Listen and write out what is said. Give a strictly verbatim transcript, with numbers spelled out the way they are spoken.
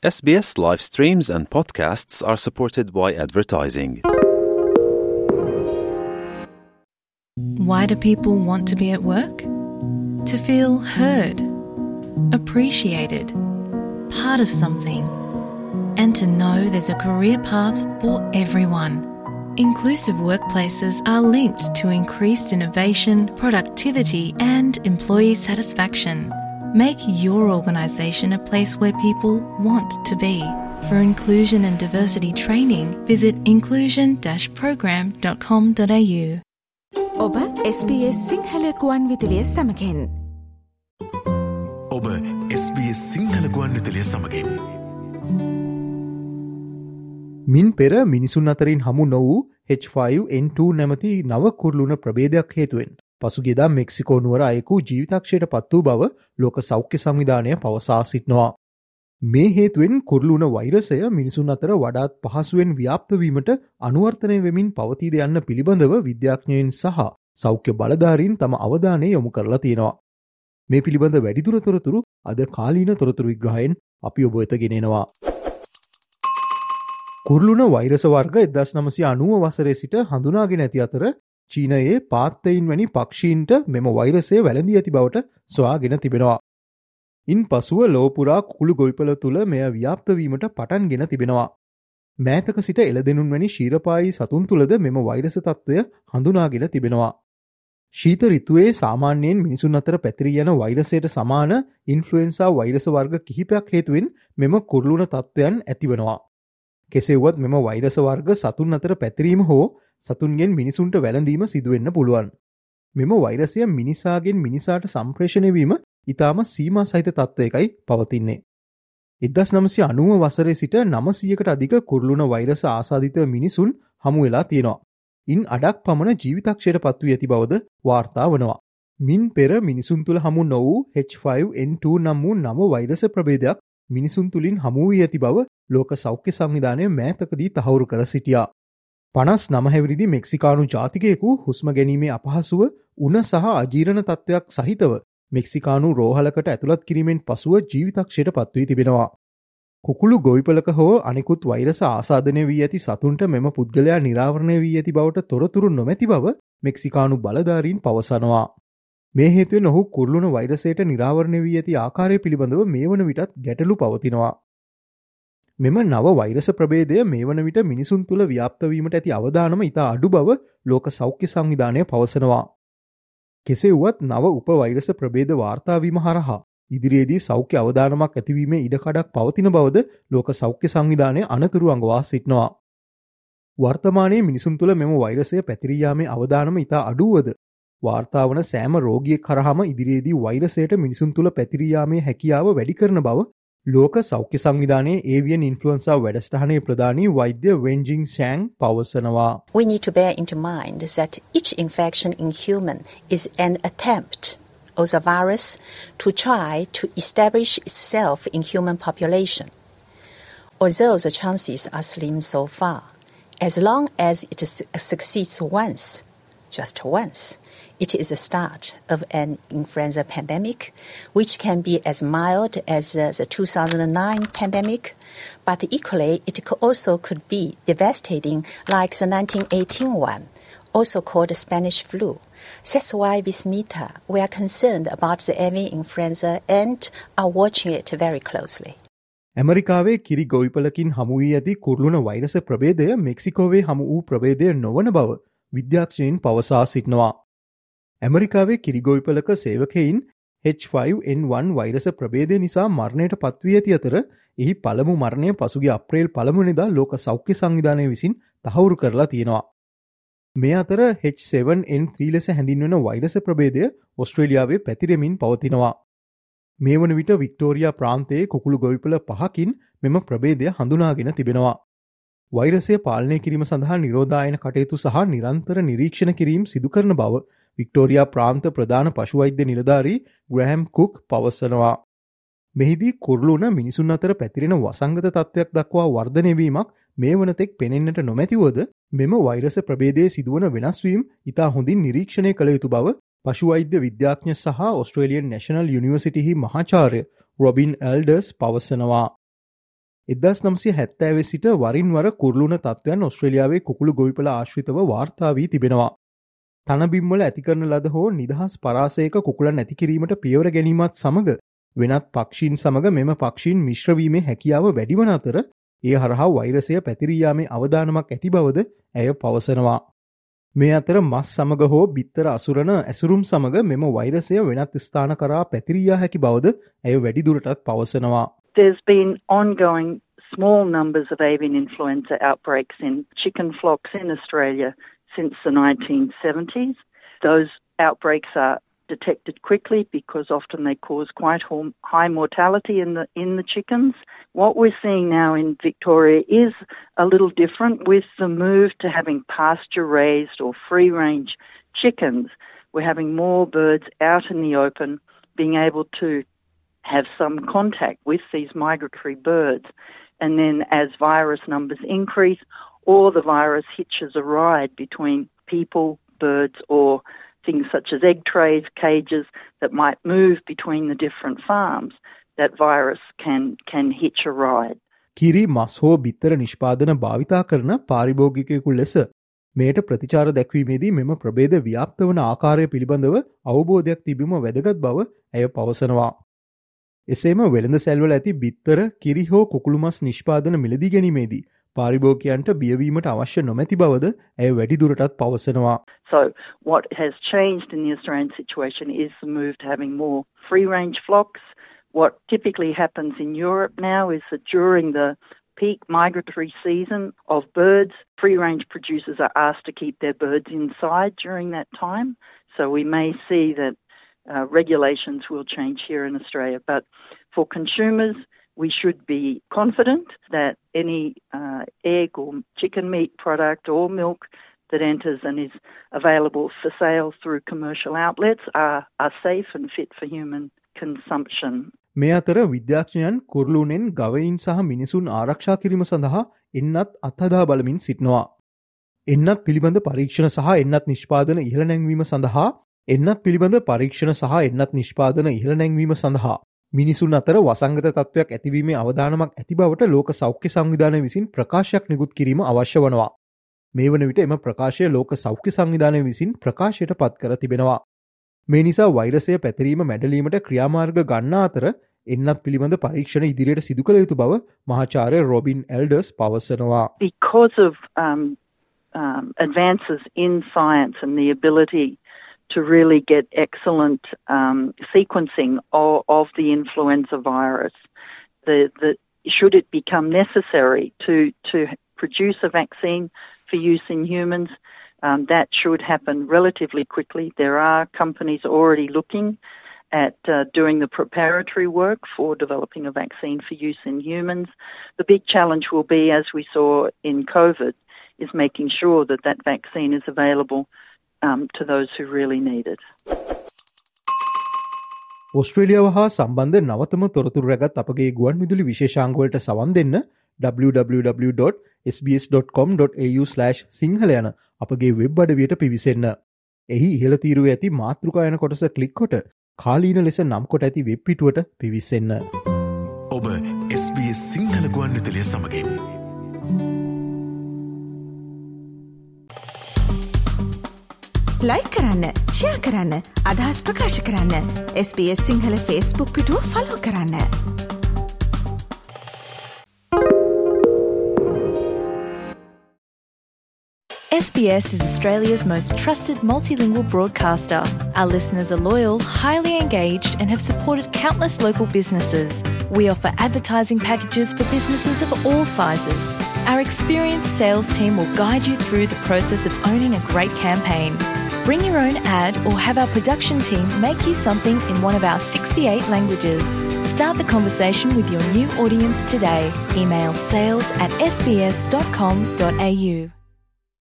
S B S live streams and podcasts are supported by advertising. Why do people want to be at work? To feel heard, appreciated, part of something, and to know there's a career path for everyone. Inclusive workplaces are linked to increased innovation, productivity, and employee satisfaction. Make your organisation a place where people want to be. For inclusion and diversity training, visit inclusion dash program dot com dot a u. ඔබ S B S Sinhala ගුවන් විදුලිය සමගින්. ඔබ S B S Sinhala ගුවන් විදුලිය සමගින්. මින් පෙර මිනිසුන් අතරින් හමු නො වූ H five N two නැමති නව කුරුළුණ ප්‍රභේදයක් හේතුවෙන් පසුගියදා මෙක්සිකෝ නුවර අයෙකු ජීවිතක්ෂයට පත් වූ බව ලෝක සෞඛ්‍ය සංවිධානය පවසා සිටිනවා. මේ හේතුවෙන් කුරුළුණ වෛරසය මිනිසුන් අතර වඩාත් පහසුවෙන් ව්‍යාප්ත වීමට අනුවර්තනය වෙමින් පවතීද යන්න පිළිබඳව විද්‍යාඥයන් සහ සෞඛ්‍ය බලධාරීන් තම අවධානය යොමු කරලා තියෙනවා. මේ පිළිබඳ වැඩිදුර තොරතුරු අද කාලීන තොරතුරු විග්‍රහයෙන් අපි ඔබ වෙත ගෙනෙනවා. කුරුළුණ වෛරස වර්ග එක්දහස් නවසිය අනූව වසරේ සිට හඳුනාගෙන ඇති අතර චීනයේ පාත්තයින් වැනි පක්ෂීන්ට මෙම වෛරසය වැළඳී ඇති බවට සොයාගෙන තිබෙනවා. ඉන් පසුව ලෝපුරා කුළු ගොවිපළ තුළ මෙය ව්‍යාප්ත වීමට පටන් ගෙන තිබෙනවා. මෑතක සිට එළදෙනුන් වැනි ශීරපායි සතුන් තුළද මෙම වෛරස තත්ත්වය හඳුනාගෙන තිබෙනවා. ශීත ඍතුවේ සාමාන්‍යයෙන් මිනිසුන් අතර පැතිරී යන වෛරසයට සමාන ඉන්ෆ්ලුවෙන්සා වෛරස වර්ග කිහිපයක් හේතුවෙන් මෙම කුරුළුණ තත්ත්වයන් ඇතිවනවා. කෙසේ වුවත් මෙම වෛරස වර්ග සතුන් අතර පැතිරීම හෝ සතුන්ගෙන් මිනිසුන්ට වැළඳීම සිදුවෙන්න පුළුවන්. මෙම වෛරසය මිනිසාගෙන් මිනිසාට සම්ප්‍රේෂණය වීම ඉතාම සීමා සහිත තත්ත්වයකයි පවතින්නේ. එක්දහස් නවසිය අනූව වසරේ සිට නවසීයකට අධික කුරුළුණ වෛරස ආසාදිත මිනිසුන් හමු වෙලා තියෙනවා. ඉන් අඩක් පමණ ජීවිතක්ෂයට පත් වී ඇති බවද වාර්තා වනවා. මින් පෙර මිනිසුන් තුළ හමු නො වූ H five N two නම් වූ නව වෛරස ප්‍රභේදයක් මිනිසුන් තුළින් හමු වී ඇති බව ලෝක සෞඛ්‍ය සංවිධානය මෑතකදී තහවුරු කර සිටියා. පනස් නම හැවිරිදි මෙක්සිකානු ජාතිකයෙකු හුස්ම ගැනීමේ අපහසුව උණ සහ අජීරණ තත්ත්වයක් සහිතව මෙක්සිකානු රෝහලකට ඇතුළත් කිරීමෙන් පසුව ජීවිතක්ෂයට පත්වී තිබෙනවා. කුකුළු ගොවිපලක හෝ අනෙකුත් වෛරස ආසාදනය වී ඇති සතුන්ට මෙම පුද්ගලයා නිරාවරණය වී ඇති බවට තොරතුරු නොමැති බව මෙක්සිකානු බලධාරීන් පවසනවා. මේ හේතුවෙන් ඔහු කුරුළුණ වෛරසයට නිරාවරණය වී ඇති ආකාරය පිළිබඳව මේ වන විටත් ගැටලු පවතිනවා. මෙම නව වෛරස ප්‍රභේදය මේ වන විට මිනිසුන් තුළ ව්‍යාප්ත වීමට ඇති අවදානම ඉතා අඩු බව ලෝක සෞඛ්‍ය සංවිධානය පවසනවා. කෙසේ වුවත් නව උප වෛරස ප්‍රභේද වාර්තා වීම හරහා ඉදිරියේදී සෞඛ්‍ය අවදානමක් ඇතිවීමේ ඉඩකඩක් පවතින බවද ලෝක සෞඛ්‍ය සංවිධානය අනතුරු අඟවා සිටිනවා. වර්තමානයේ මිනිසුන් තුළ මෙම වෛරසය පැතිරී යාමේ අවදානම ඉතා අඩුවද වාර්තා වන සෑම රෝගියෙක් කරාම ඉදිරියේදී වෛරසයට මිනිසුන් තුළ පැතිරී යාමේ හැකියාව වැඩි කරන බව ලෝක සෞඛ්‍ය සංවිධානයේ ඒවියන් ඉන්ෆ්ලුවෙන්සා වැඩසටහනේ ප්‍රධානී වෛද්‍ය වෙන්ජින් ෂෑන් පවසනවා. We need to bear in mind that each infection in human is an attempt of the virus to try to establish itself in human population. Although the chances are slim so far, as long as it succeeds once, just once, it is the start of an influenza pandemic, which can be as mild as uh, the two thousand nine pandemic, but equally it could also could be devastating like the nineteen eighteen one, also called the Spanish flu. That's why with Mita, we are concerned about the avian influenza and are watching it very closely. ඇමරිකාවේ කිරි ගොවිපලකින් හමු වී ඇති කුරුළුණ වෛරස ප්‍රභේදය මෙක්සිකෝවේ හමු වූ ප්‍රභේදය නොවන බව විද්‍යාඥයින් පවසා සිටිනවා. ඇමරිකාවේ කිරිගොවිපලක සේවකයින් H five N one වෛරස ප්‍රභේදය නිසා මරණයට පත්වී ඇති අතර එහි පළමු මරණය පසුගිය අප්‍රේල් පළමුවැනිදා ලෝක සෞඛ්‍ය සංවිධානය විසින් තහවුරු කරලා තියෙනවා. මේ අතර H seven N three ලෙස හැඳින්වෙන වෛරස ප්‍රභේදය ඔස්ට්‍රේලියාවේ පැතිරෙමින් පවතිනවා. මේ වන විට වික්ටෝරියා ප්‍රාන්තයේ කුකුළු ගොවිපල පහකින් මෙම ප්‍රභේදය හඳුනාගෙන තිබෙනවා. වෛරසය පාලනය කිරීම සඳහා නිරෝධායන කටයුතු සහ නිරන්තර නිරීක්ෂණ කිරීම සිදු කරන බව වික්ටෝරියා ප්‍රාන්ත ප්‍රධාන පශු වෛද්‍ය නිලධාරී ග්‍රෑම් කුක් පවසනවා. මෙහිදී කුරුළුණ මිනිසුන් අතර පැතිරෙන වසංගත තත්ත්වයක් දක්වා වර්ධනය වීමක් මේ වනතෙක් පෙනෙන්නට නොමැතිවද මෙම වෛරස ප්‍රභේදයේ සිදුවන වෙනස් වීම ඉතා හොඳින් නිරීක්ෂණය කළ යුතු බව පශු වෛද්‍ය විද්‍යාඥ සහ ඔස්ට්‍රේලියන් නැෂනල් යුනිවර්සිටිහි මහාචාර්ය රොබින් එල්ඩර්ස් පවසනවා. එක්දාස් නවසිය හැත්තෑව සිට වරින් වර කුරුළුණ තත්ත්වයන් ඔස්ට්‍රේලියාවේ කුකුළු ගොවිපළ ආශ්‍රිතව වාර්තා වී තිබෙනවා. තනබිම්වල ඇති කරන ලද හෝ නිදහස් පරාසයක කුකුලන් ඇති කිරීමට පියවර ගැනීමත් සමග වෙනත් පක්ෂීන් සමග මෙම පක්ෂීන් මිශ්‍රවීමේ හැකියාව වැඩිවන අතර ඒ හරහා වෛරසය පැතිරී යාමේ අවදානමක් ඇති බවද ඇය පවසනවා. මේ අතර මස් සමග හෝ බිත්තර අසුරන ඇසුරුම් සමග මෙම වෛරසය වෙනත් ස්ථාන කරා පැතිරී යා හැකි බවද ඇය වැඩිදුරටත් පවසනවා. There's been ongoing small numbers of avian influenza outbreaks in chicken flocks in Australia since the nineteen seventies. Those outbreaks are detected quickly because often they cause quite high mortality in the in the chickens. What we're seeing now in Victoria is a little different with the move to having pasture raised or free range chickens. We're having more birds out in the open, being able to have some contact with these migratory birds. And then as virus numbers increase, or the virus hitches a ride between people, birds, or things such as egg trays, cages that might move between the different farms, that virus can can hitch a ride. කිරි මස් හෝ බිත්තර නිෂ්පාදන භාවිතා කරන පාරිභෝගිකයෙකු ලෙස මේට ප්‍රතිචාර දැක්වීමේදී මෙම ප්‍රභේද ව්‍යාප්ත වන ආකාරය පිළිබඳව අවබෝධයක් තිබීම වැදගත් බව ඇය පවසනවා. එසේම වෙළඳ සැල්වල ඇති බිත්තර කිරි හෝ කුකුළු මස් නිෂ්පාදන මිලදී ගැනීමේදී පාරිභෝගිකයන්ට බියවීමට අවශ්‍ය නොමැති බවද ඇය වැඩිදුරටත් පවසනවා. So what has changed in the Australian situation is the move to having more free range flocks. What typically happens in Europe now is that during the peak migratory season of birds, free range producers are asked to keep their birds inside during that time. So we may see that uh, regulations will change here in Australia. But for consumers, we should be confident that any uh, egg or chicken meat product or milk that enters and is available for sale through commercial outlets are, are safe and fit for human consumption. මේ අතර විද්‍යාඥයන් කුරුළුණෙන් ගවයින් සහ මිනිසුන් ආරක්ෂා කිරීම සඳහා එන්නත් අත්හදා බලමින් සිටිනවා. එන්නත් පිළිබඳ පරීක්ෂණ සහ එන්නත් නිෂ්පාදන ඉහළ නැංවීම සඳහා එන්නත් පිළිබඳ පරීක්ෂණ සහ එන්නත් නිෂ්පාදන ඉහළ නැංවීම සඳහා මිනිසුන් අතර වසංගත තත්ත්වයක් ඇතිවීමේ අවදානමක් ඇති බවට ලෝක සෞඛ්‍ය සංවිධානය විසින් ප්‍රකාශයක් නිකුත් කිරීම අවශ්‍ය වනවා. මේ වන විට එම ප්‍රකාශය ලෝක සෞඛ්‍ය සංවිධානය විසින් ප්‍රකාශයට පත් කර තිබෙනවා. මේ නිසා වෛරසය පැතිරීම මැඩලීමට ක්‍රියාමාර්ග ගන්නා අතර එන්නත් පිළිබඳ පරීක්ෂණ ඉදිරියට සිදු කළ යුතු බව මහාචාර්ය රොබින් එල්ඩර්ස් පවසනවා. Because of um, um, advances in science and the ability to really get excellent um, sequencing of, of the influenza virus, the, the, should it become necessary to, to produce a vaccine for use in humans, Um, that should happen relatively quickly. There are companies already looking at uh, doing the preparatory work for developing a vaccine for use in humans. The big challenge will be, as we saw in COVID, is making sure that that vaccine is available um, to those who really need it. ඔස්ට්‍රේලියාව හා සම්බන්ධ නවතම තොරතුරු රැගත් අපගේ ගුවන් විදුලි විශේෂාංගවලට සවන් දෙන්න double-u double-u double-u dot s b s dot com dot a u slash Sinhala යන අපගේ වෙබ් අඩවියට පිවිසෙන්න. එහි ඉහළ තීරුවේ ඇති මාතෘකා යන කොටස ක්ලික් කොට කාලීන ලෙස නම් කොට ඇති වෙබ් පිටුවට පිවිසෙන්න. ඔබ S B S සිංහල ගුවන් විදුලිය සමගින් ලයික් කරන්න, ෂෙයා කරන්න, අදහස් ප්‍රකාශ කරන්න. S B S Sinhala Facebook පිටුව ෆලෝ කරන්න. S B S is Australia's most trusted multilingual broadcaster. Our listeners are loyal, highly engaged, and have supported countless local businesses. We offer advertising packages for businesses of all sizes. Our experienced sales team will guide you through the process of owning a great campaign. Bring your own ad or have our production team make you something in one of our sixty-eight languages. Start the conversation with your new audience today. Email sales at s b s dot com dot a u.